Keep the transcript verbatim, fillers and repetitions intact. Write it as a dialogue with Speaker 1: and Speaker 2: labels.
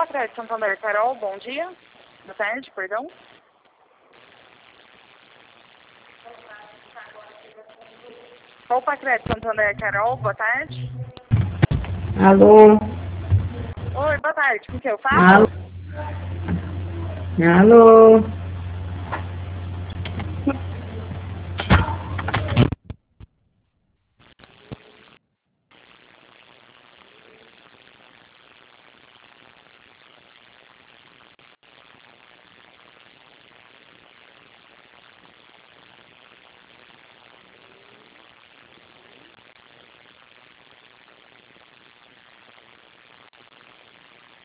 Speaker 1: Opa, Crédito Santander, Carol, bom dia. Boa tarde, perdão. Opa, Crédito Santander, Carol, boa tarde.
Speaker 2: Alô?
Speaker 1: Oi, boa tarde, com quem eu falo?
Speaker 2: Alô? Alô?